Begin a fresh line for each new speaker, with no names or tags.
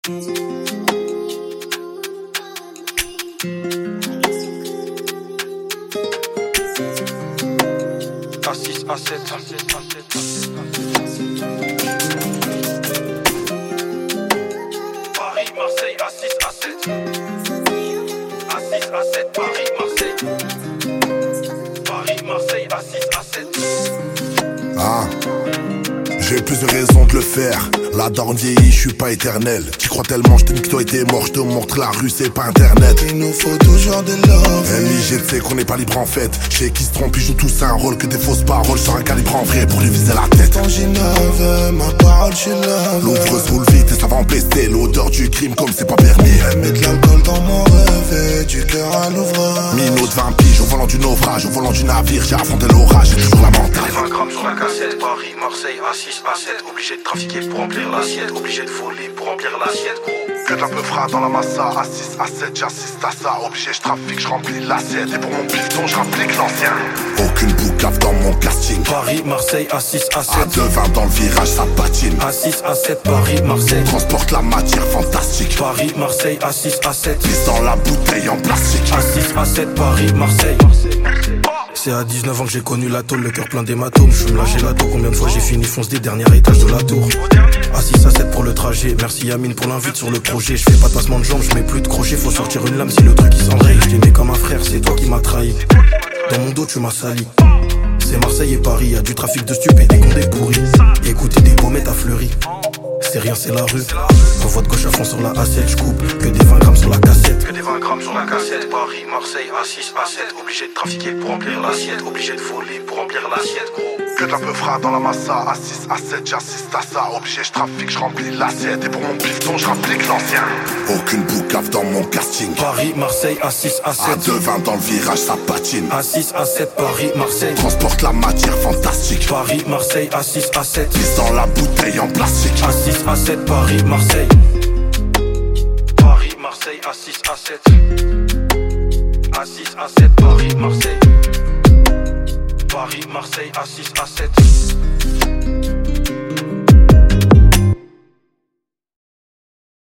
A6, A7, Paris, Marseille, A6, A7. A6, A7, Paris, Marseille. Paris, Marseille, A6, A7.
Ah, j'ai plus de raisons de le faire. La daronne vieillit, je suis pas éternel. Tu crois tellement, je te dis que toi t'es mort, je te montre la rue, c'est pas internet.
Il nous faut toujours de love.
MIG, tu sais qu'on n'est pas libre en fait. Chez qui se trompe, ils jouent tous un rôle que des fausses paroles sur un calibre en vrai pour lui viser la tête.
Quand j'innove, ma parole je love.
L'ouvreuse roule vite et ça va empester l'odeur du crime comme c'est pas permis.
Elle met de l'alcool dans mon rêve et du cœur à l'ouvrage.
Minot de 20 piges au volant du naufrage, au volant du navire, j'ai affronté l'orage, j'ai toujours la mentale.
20 grammes sur la cassette, Paris, Marseille, A6, A7. Obligé de trafiquer pour remplir l'assiette, obligé de voler pour remplir l'assiette, gros.
Que de la peu fera dans la massa, A6, A7, j'assiste à ça. Obligé, je trafique, je remplis l'assiette. Et pour mon piston, je rapplique l'ancien. Aucune boucave dans mon casting.
Paris, Marseille, A6, A7.
A2-20 dans le virage, ça patine.
A6, A7, Paris, Marseille.
Transporte la matière fantastique.
Paris, Marseille, A6, A7.
Pisse dans la bouteille en plastique.
A6, A7, Paris, Marseille. C'est à 19 ans que j'ai connu la tôle, le cœur plein d'hématomes. Je fume la gelato, combien de fois j'ai fini fonce des derniers étages de la tour. A6, A7 pour le trajet, merci Yamine pour l'invite sur le projet. Je fais pas de passement de jambes, je mets plus de crochet. Faut sortir une lame si le truc il s'enraye. Je t'aimais comme un frère, c'est toi qui m'as trahi. Dans mon dos tu m'as sali. C'est Marseille et Paris, y'a du trafic de stupé, des condés pourris. Écoutez des pommettes à Fleury. C'est rien, c'est la rue. Envoie de gauche à fond sur la A7, j'coupe que des 20 grammes sur la cassette. Que des 20 grammes sur la cassette. Paris, Marseille, A6, A7. Obligé de trafiquer pour remplir l'assiette. Obligé de voler pour remplir l'assiette, gros.
Que de la peu fera dans la massa, A6, A7, j'assiste à ça. Obligé, je trafique, je remplis l'assiette. Et pour mon piston, je rapplique l'ancien. Aucune boucave dans mon casting.
Paris, Marseille, A6, A7.
A2-20 dans le virage, ça patine.
A6, A7, Paris, Marseille.
Transporte la matière fantastique.
Paris, Marseille, A6, A7.
Pisse dans la bouteille en plastique.
A6, A7, Paris, Marseille. Paris, Marseille, A6, A7. A6, A7, Paris, Marseille. Paris, Marseille, A6, A7.